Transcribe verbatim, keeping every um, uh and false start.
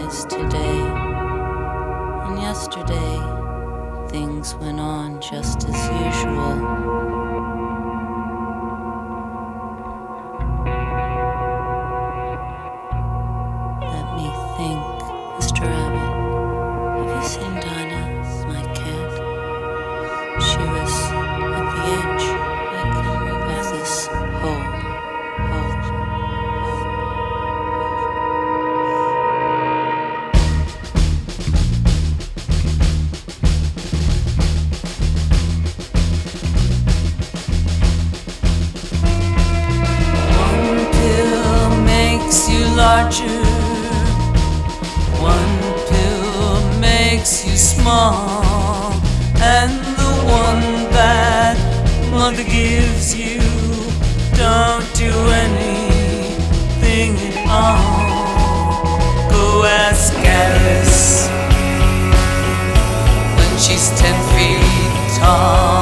is today. And yesterday, things went on just as usual. Let me think, Mister Rabbit. Have you seen Dinah, my cat? She was at the edge of this hole. Hole. One pill makes you larger. One pill makes you small, and the one that mother gives you don't do anything at all. Go ask Alice when she's ten feet tall.